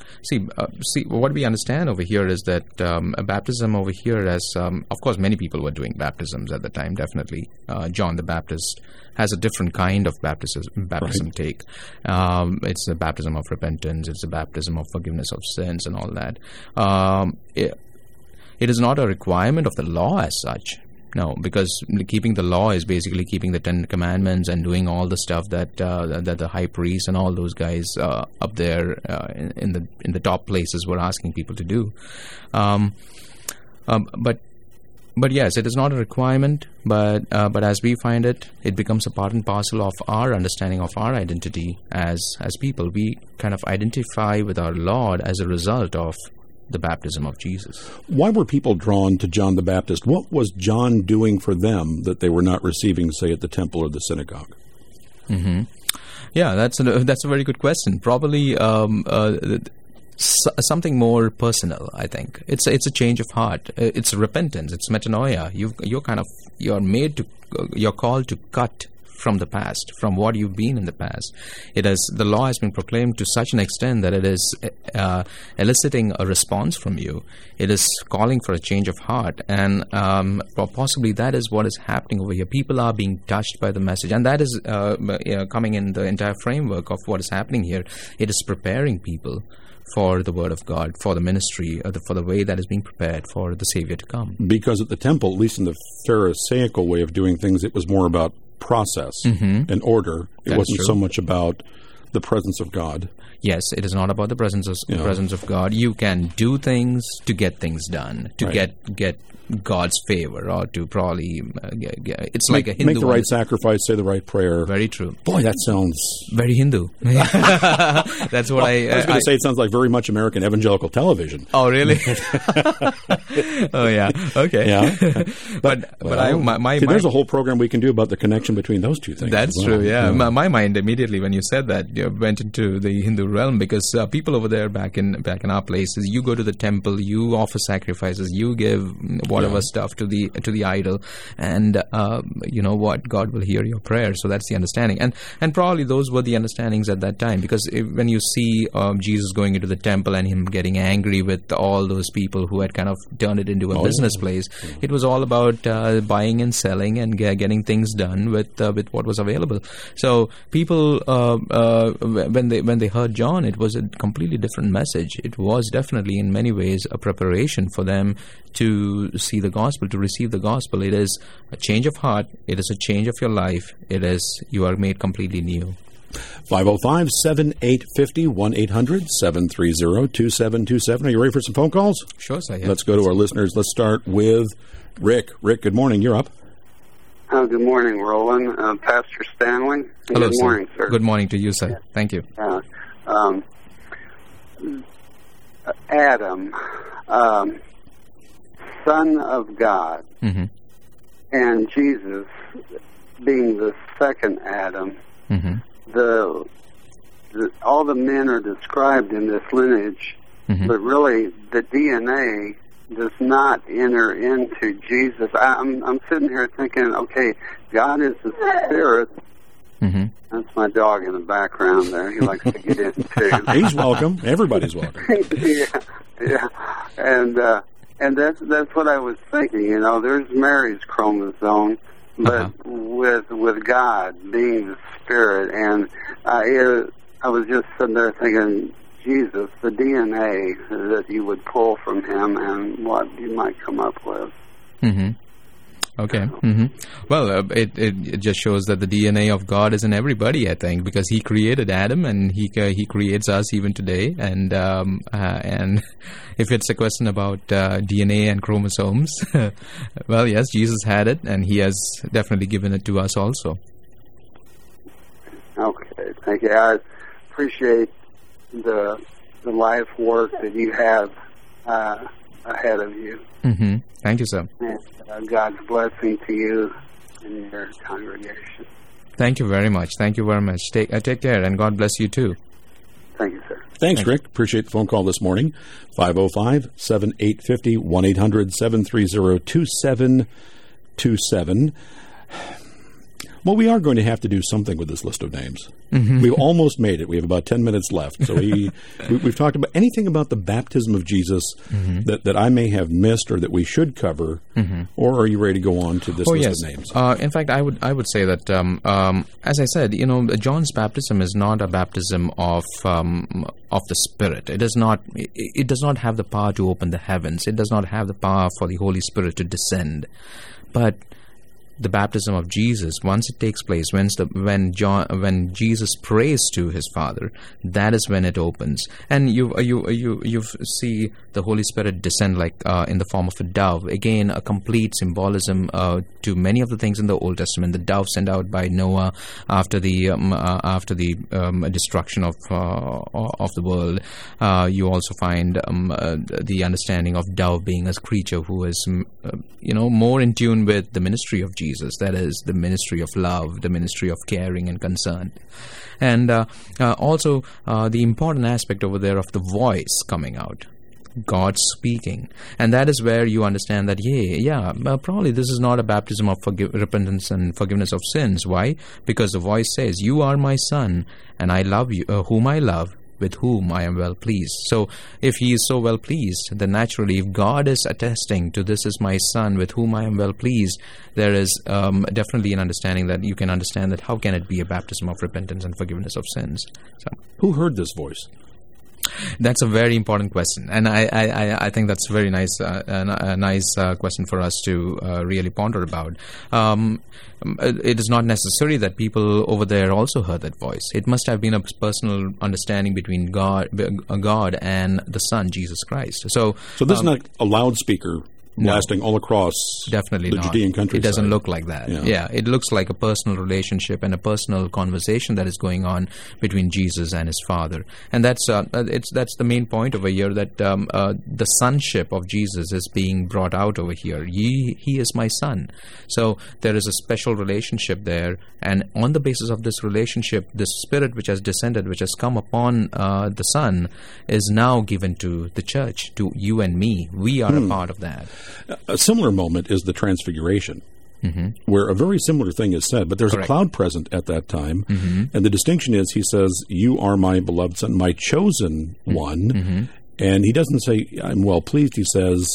See, uh, see, what we understand over here is that um, a baptism over here, as um, of course many people were doing baptisms at the time. Definitely, uh, John the Baptist has a different kind of baptism. Baptism Right. take. Um, it's a baptism of repentance. It's a baptism of forgiveness of sins and all that. Um, it, it is not a requirement of the law as such. No, because keeping the law is basically keeping the Ten Commandments and doing all the stuff that uh, that the high priest and all those guys uh, up there uh, in, in the in the top places were asking people to do. Um, um, but but yes, it is not a requirement. But uh, but as we find it, it becomes a part and parcel of our understanding of our identity as as people. We kind of identify with our Lord as a result of the baptism of Jesus. Why were people drawn to John the Baptist? What was John doing for them that they were not receiving, say, at the temple or the synagogue? Mm-hmm. Yeah, that's a, that's a very good question. Probably um, uh, s- something more personal, I think. It's it's a change of heart. It's repentance. It's metanoia. You've, you're kind of you're made to you're called to cut from the past, from what you've been in the past. It is the law has been proclaimed to such an extent that it is uh, eliciting a response from you. It is calling for a change of heart, and um, possibly that is what is happening over here. People are being touched by the message, and that is uh, uh, coming in the entire framework of what is happening here. It is preparing people for the Word of God, for the ministry, uh, the, for the way that is being prepared for the Savior to come. Because at the temple, at least in the Pharisaical way of doing things, it was more about process Mm-hmm. and order. It That's wasn't true. so much about the presence of God. Yes, it is not about the presence of Yeah. presence of God. You can do things to get things done, to Right. get get God's favor, or to probably uh, get, get, it's Make, like a Hindu. make the right under- sacrifice, say the right prayer. Very true. Boy, that sounds... Very Hindu. That's what I. I was going I- to say it sounds like very much American evangelical television. Oh really? Oh yeah. Okay. Yeah. but but I Well, my my, see, my there's a whole program we can do about the connection between those two things. That's as well. true, yeah. My, my mind immediately when you said that you know, went into the Hindu realm, because uh, people over there back in back in our places, you go to the temple, you offer sacrifices, you give whatever Yeah. stuff to the to the idol, and uh, you know what, God will hear your prayer. So that's the understanding, and and probably those were the understandings at that time, because if, when you see um, Jesus going into the temple and him getting angry with all those people who had kind of turned it into a Oh, business yeah. place, it was all about uh, buying and selling and ge- getting things done with uh, with what was available. So people, uh, uh, when they when they heard John, it was a completely different message. It was definitely, in many ways, a preparation for them to see the gospel, to receive the gospel. It is a change of heart. It is a change of your life. It is you are made completely new. five oh five, seven eight five oh, one eight hundred, seven three zero, two seven two seven. Are you ready for some phone calls? Sure, sir. Yeah. Let's go to our listeners. Let's start with Rick. Rick, good morning. You're up. Oh, good morning, Roland. Uh, Pastor Stanley. Hello, good sir. morning, sir. Good morning to you, sir. Thank you. Uh, um, Adam, um, son of God, Mm-hmm. and Jesus being the second Adam, Mm-hmm. the, the all the men are described in this lineage, Mm-hmm. but really the D N A does not enter into Jesus. I, I'm I'm sitting here thinking, okay, God is the Spirit. Mm-hmm. That's my dog in the background there. He likes to get in too. He's welcome. Everybody's welcome. yeah, yeah, and uh, and that's that's what I was thinking. You know, there's Mary's chromosome, but Uh-huh. with with God being the Spirit, and uh, it, I was just sitting there thinking, Jesus, the D N A that you would pull from him, and what you might come up with. Mm-hmm. Okay. Mm-hmm. Well, uh, it, it it just shows that the D N A of God is in everybody, I think, because He created Adam and He uh, He creates us even today. And um, uh, and if it's a question about uh, D N A and chromosomes, well, yes, Jesus had it, and He has definitely given it to us also. Okay, thank you. I appreciate the the life work that you have uh, ahead of you. Mm-hmm. Thank you, sir. And uh, God's blessing to you and your congregation. Thank you very much. Thank you very much. Take uh, take care, and God bless you too. Thank you, sir. Thanks, Rick. Appreciate the phone call this morning. five oh five, seven eight five oh, one eight hundred, seven three zero, two seven two seven. Well, we are going to have to do something with this list of names. Mm-hmm. We've almost made it. We have about ten minutes left. So we, we, we've talked about anything about the baptism of Jesus mm-hmm. that, that I may have missed or that we should cover, mm-hmm. or are you ready to go on to this oh, list yes. of names? Uh, in fact, I would I would say that, um, um, as I said, you know, John's baptism is not a baptism of um, of the Spirit. It does not it, it does not have the power to open the heavens. It does not have the power for the Holy Spirit to descend. But the baptism of Jesus, once it takes place, when the, when John, when Jesus prays to his Father, that is when it opens, and you you you you see the Holy Spirit descend like uh, in the form of a dove. Again, a complete symbolism uh, to many of the things in the Old Testament. The dove sent out by Noah after the um, uh, after the um, destruction of uh, of the world. Uh, you also find um, uh, the understanding of dove being a creature who is uh, you know more in tune with the ministry of Jesus. Jesus, that is the ministry of love, the ministry of caring and concern. And uh, uh, also uh, the important aspect over there of the voice coming out, God speaking. And that is where you understand that, yeah, yeah, uh, probably this is not a baptism of forgive- repentance and forgiveness of sins. Why? Because the voice says, you are my son, and I love you, uh, whom I love, with whom I am well pleased. So if he is so well pleased, then naturally, if God is attesting to this is my son with whom I am well pleased, there is um, definitely an understanding that you can understand that how can it be a baptism of repentance and forgiveness of sins. So, who heard this voice? That's a very important question, and I, I, I think that's a very nice, uh, a, a nice uh, question for us to uh, really ponder about. Um, it is not necessary that people over there also heard that voice. It must have been a personal understanding between God, God and the Son, Jesus Christ. So, so this um, is not a loudspeaker blasting no, all across definitely the not. Judean countryside. It doesn't look like that. Yeah. yeah, it looks like a personal relationship and a personal conversation that is going on between Jesus and his Father, and that's uh, it's that's the main point over here. That um, uh, the sonship of Jesus is being brought out over here. He he is my son. So there is a special relationship there, and on the basis of this relationship, the Spirit which has descended, which has come upon uh, the Son, is now given to the church, to you and me. We are hmm. a part of that. A similar moment is the Transfiguration, mm-hmm. where a very similar thing is said, but there's Correct. a cloud present at that time, mm-hmm. and the distinction is he says, you are my beloved son, my chosen mm-hmm. one, mm-hmm. and he doesn't say, I'm well pleased, he says,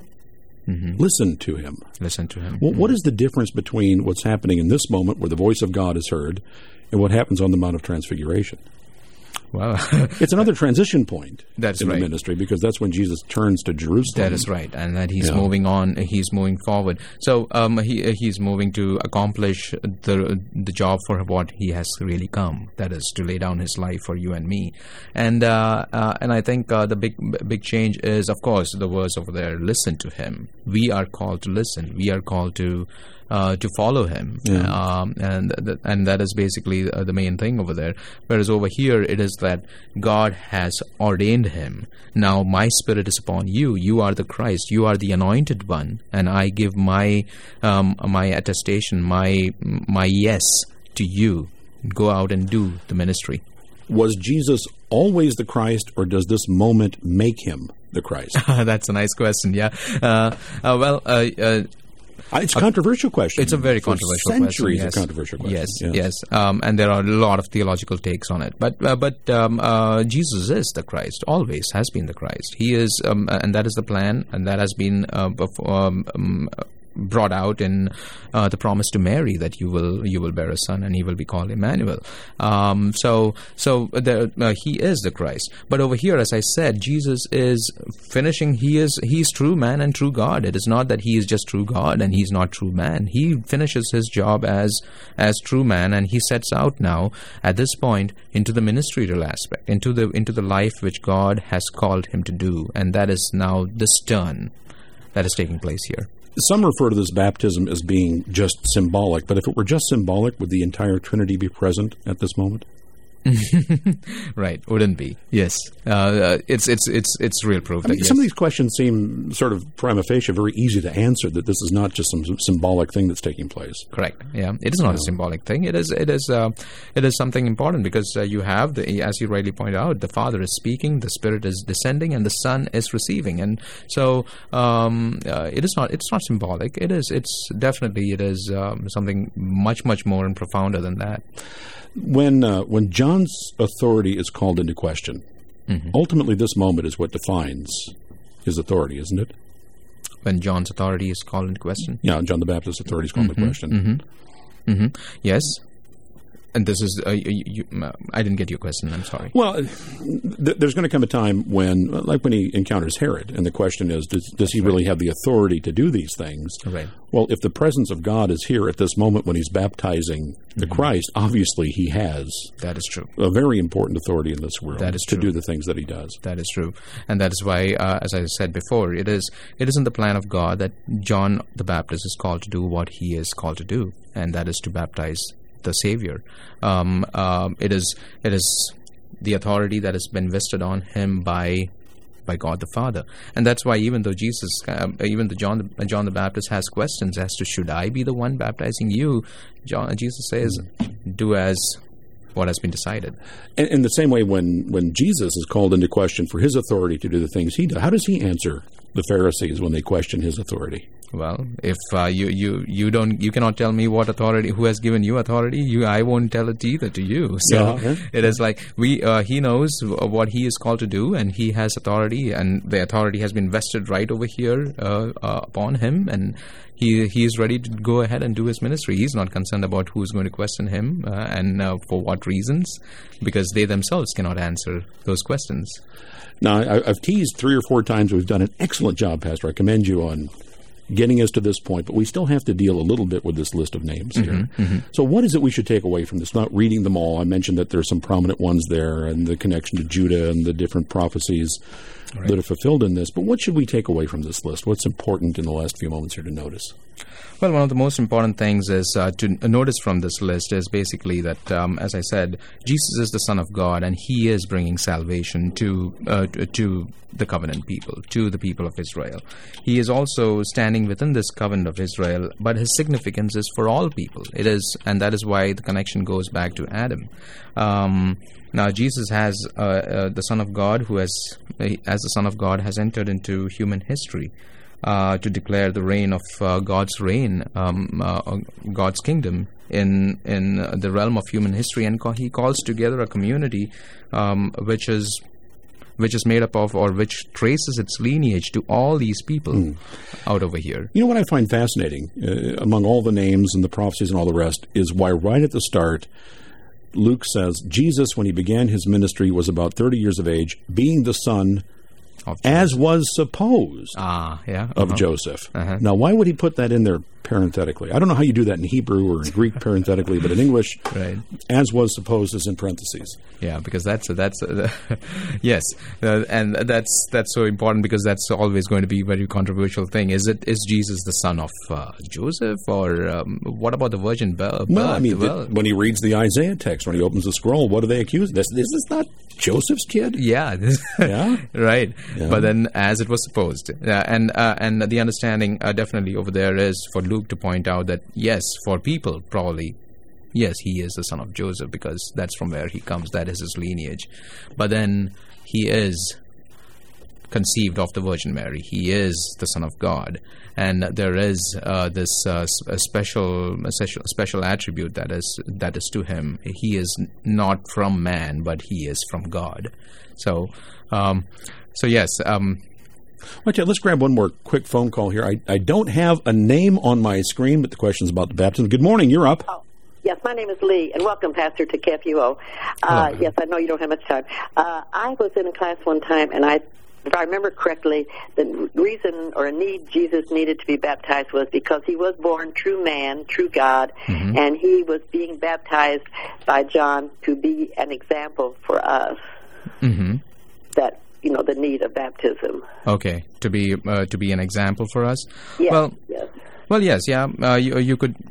mm-hmm. listen to him. Listen to him. Well, mm-hmm. What is the difference between what's happening in this moment where the voice of God is heard and what happens on the Mount of Transfiguration? Well, it's another transition point that's in right. the ministry, because that's when Jesus turns to Jerusalem. That is right, and that he's yeah. moving on, he's moving forward. So um, he he's moving to accomplish the the job for what he has really come. That is to lay down his life for you and me. And uh, uh, and I think uh, the big big change is, of course, the words over there. Listen to him. We are called to listen. We are called to. Uh, to follow him, yeah. um, and th- and that is basically uh, the main thing over there. Whereas over here, it is that God has ordained him. Now my Spirit is upon you. You are the Christ. You are the Anointed One, and I give my um, my attestation, my my yes to you. Go out and do the ministry. Was Jesus always the Christ, or does this moment make him the Christ? That's a nice question. Yeah. Uh, uh, well. Uh, uh, It's a controversial question. It's a very For controversial centuries question. Yes. a controversial question. Yes, yes, yes. Um, and there are a lot of theological takes on it. But uh, but um, uh, Jesus is the Christ, always has been the Christ. He is, um, and that is the plan, and that has been uh, before, um, um, brought out in uh, the promise to Mary that you will you will bear a son and he will be called Emmanuel. Um, so so there, uh, he is the Christ. But over here, as I said, Jesus is finishing. He is he's true man and true God. It is not that he is just true God and he's not true man. He finishes his job as as true man, and he sets out now at this point into the ministerial aspect, into the into the life which God has called him to do, and that is now this turn that is taking place here. Some refer to this baptism as being just symbolic, but if it were just symbolic, would the entire Trinity be present at this moment? Right, wouldn't be. Yes, uh, it's it's it's it's real proof. I mean, that, yes. some of these questions seem sort of prima facie very easy to answer. That this is not just some symbolic thing that's taking place. Correct. Yeah, it is not yeah. a symbolic thing. It is. It is. Uh, it is something important because uh, you have the, as you rightly point out, the Father is speaking, the Spirit is descending, and the Son is receiving. And so um, uh, it is not. It's not symbolic. It is. It's definitely. It is um, something much much more and profounder than that. When uh, when John's authority is called into question, mm-hmm. ultimately this moment is what defines his authority, isn't it? When John's authority is called into question? Yeah, John the Baptist's authority is called mm-hmm, into question. Mm-hmm, mm-hmm. Yes. And this is, uh, you, you, uh, I didn't get your question, I'm sorry. Well, th- there's going to come a time when, like when he encounters Herod, and the question is, does, does he really have the authority to do these things? Right. Well, if the presence of God is here at this moment when he's baptizing the mm-hmm. Christ, obviously he has that is true. a very important authority in this world that is to true. do the things that he does. That is true. And that is why, uh, as I said before, it is it isn't the plan of God that John the Baptist is called to do what he is called to do, and that is to baptize the Savior. Um, uh, it is it is the authority that has been vested on him by by God the Father, and that's why even though Jesus, uh, even though John the, John the Baptist has questions as to should I be the one baptizing you, John Jesus says, "Do as what has been decided." And in the same way, when when Jesus is called into question for his authority to do the things he does, how does he answer the Pharisees when they question his authority? Well, if uh, you, you you don't you cannot tell me what authority, who has given you authority, you I won't tell it either to you. So yeah. it is like we uh, he knows what he is called to do, and he has authority, and the authority has been vested right over here uh, uh, upon him, and he he is ready to go ahead and do his ministry. He's not concerned about who is going to question him uh, and uh, for what reasons, because they themselves cannot answer those questions. Now, I, I've teased three or four times. We've done an excellent job, Pastor. I commend you on getting us to this point, but we still have to deal a little bit with this list of names here. Mm-hmm, mm-hmm. So what is it we should take away from this? Not reading them all. I mentioned that there's some prominent ones there and the connection to Judah and the different prophecies right. that are fulfilled in this. But what should we take away from this list? What's important in the last few moments here to notice? Well, one of the most important things is uh, to notice from this list is basically that, um, as I said, Jesus is the Son of God, and He is bringing salvation to uh, to the covenant people, to the people of Israel. He is also standing within this covenant of Israel, but His significance is for all people. It is, and that is why the connection goes back to Adam. Um, now, Jesus has uh, uh, the Son of God, who has, as the Son of God, has entered into human history. Uh, to declare the reign of uh, God's reign, um, uh, God's kingdom in in uh, the realm of human history, and ca- He calls together a community um, which is which is made up of, or which traces its lineage to all these people mm. out over here. You know what I find fascinating uh, among all the names and the prophecies and all the rest is why right at the start Luke says Jesus, when he began his ministry, was about thirty years of age, being the son as was supposed ah, yeah, uh-huh. of Joseph. Uh-huh. Now, why would he put that in there parenthetically? I don't know how you do that in Hebrew or in Greek parenthetically, but in English, right. as was supposed is in parentheses. Yeah, because that's that's uh, yes, uh, and that's that's so important because that's always going to be a very controversial thing. Is it is Jesus the son of uh, Joseph, or um, what about the virgin birth? Well, I mean, well, the, when he reads the Isaiah text, when he opens the scroll, what do they accuse? This this is not Joseph's kid. Yeah, yeah, right. Yeah. But then, as it was supposed, uh, and uh, and the understanding uh, definitely over there is for Luke to point out that yes, for people probably. Yes, he is the son of Joseph because that's from where he comes. That is his lineage. But then he is conceived of the Virgin Mary. He is the Son of God. And there is uh, this uh, a special, a special special attribute that is that is to him. He is not from man, but he is from God. So, um, so yes. Um, Okay, let's grab one more quick phone call here. I, I don't have a name on my screen, but the question is about the baptism. Good morning. You're up. Oh. Yes, my name is Lee, and welcome, Pastor, to K F U O. Uh, yes, I know you don't have much time. Uh, I was in a class one time, and I, if I remember correctly, the reason or a need Jesus needed to be baptized was because he was born true man, true God, mm-hmm. and he was being baptized by John to be an example for us. Mm-hmm. That, you know, the need of baptism. Okay, to be uh, to be an example for us. Yes, well, yes. Well, yes, yeah. Uh, you, you could.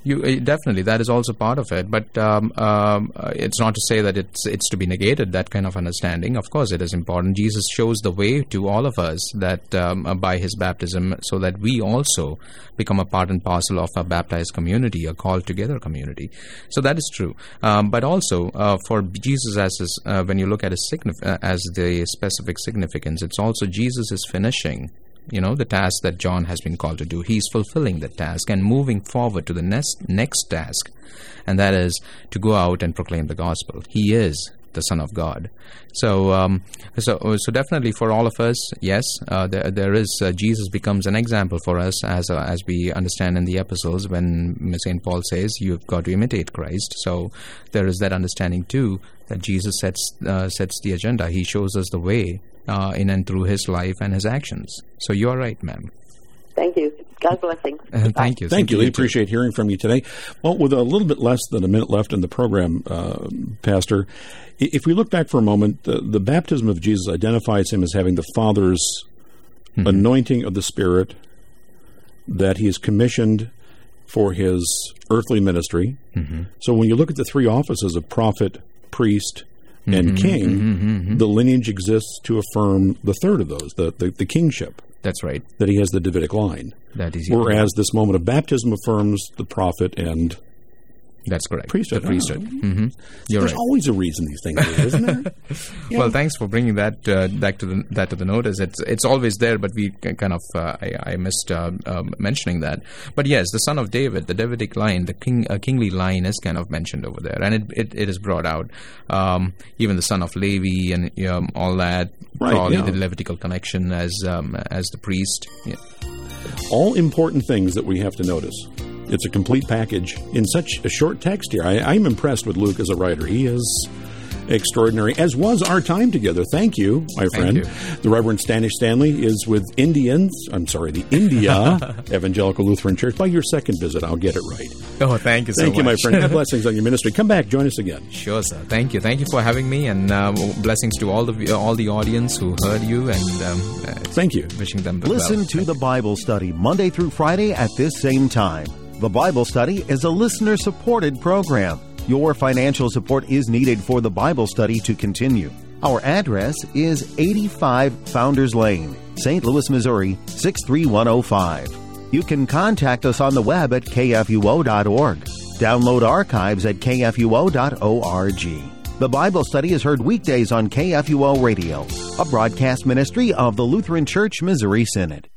You uh, definitely, that is also part of it. But um, um, uh, it's not to say that it's it's to be negated, that kind of understanding. Of course, it is important. Jesus shows the way to all of us that um, uh, by his baptism, so that we also become a part and parcel of a baptized community, a called together community. So that is true. Um, but also uh, for Jesus, as his, uh, when you look at his signif- uh, as the specific significance, it's also Jesus is finishing, you know, the task that John has been called to do. He's fulfilling the task and moving forward to the next next task, and that is to go out and proclaim the gospel. He is the Son of God. So, um, so, so definitely for all of us, yes, uh, there, there is uh, Jesus becomes an example for us, as uh, as we understand in the epistles when Saint Paul says you've got to imitate Christ. So there is that understanding too, that Jesus sets uh, sets the agenda. He shows us the way uh, in and through his life and his actions. So you are right, ma'am. Thank you. God blessing. Uh, thank you. Thank you. We appreciate hearing from you today. Well, with a little bit less than a minute left in the program, uh, Pastor, if we look back for a moment, the, the baptism of Jesus identifies him as having the Father's mm-hmm. anointing of the Spirit, that he is commissioned for his earthly ministry. Mm-hmm. So when you look at the three offices of prophet, priest, and mm-hmm, king, mm-hmm, mm-hmm. the lineage exists to affirm the third of those, the, the, the kingship. That's right. That he has the Davidic line. That is. Whereas this moment of baptism affirms the prophet and That's correct. priesthood. The priesthood. Oh. Mm-hmm. You're There's right. always a reason these things are, isn't there? Yeah. Well, thanks for bringing that uh, back to the that to the notice. It's it's always there, but we kind of uh, I, I missed uh, uh, mentioning that. But yes, the son of David, the Davidic line, the king uh, kingly line is kind of mentioned over there, and it it, it is brought out. Um, even the son of Levi and um, all that, right, probably yeah. the Levitical connection as um, as the priest. Yeah. All important things that we have to notice. It's a complete package in such a short text here. I, I'm impressed with Luke as a writer. He is extraordinary, as was our time together. Thank you, my friend. Thank you. The Reverend Stanish Stanley is with Indians, I'm sorry, the India Evangelical Lutheran Church. By your second visit, I'll get it right. Oh, thank you so thank much. you, my friend. God blessings on your ministry. Come back, join us again. Sure, sir. Thank you. Thank you for having me, and uh, blessings to all the all the audience who heard you, and um, uh, thank you. Wishing them Listen well. to the Bible Study Monday through Friday at this same time. The Bible Study is a listener-supported program. Your financial support is needed for the Bible study to continue. Our address is eighty-five Founders Lane, Saint Louis, Missouri, six three one oh five. You can contact us on the web at k f u o dot org. Download archives at k f u o dot org. The Bible Study is heard weekdays on K F U O Radio, a broadcast ministry of the Lutheran Church Missouri Synod.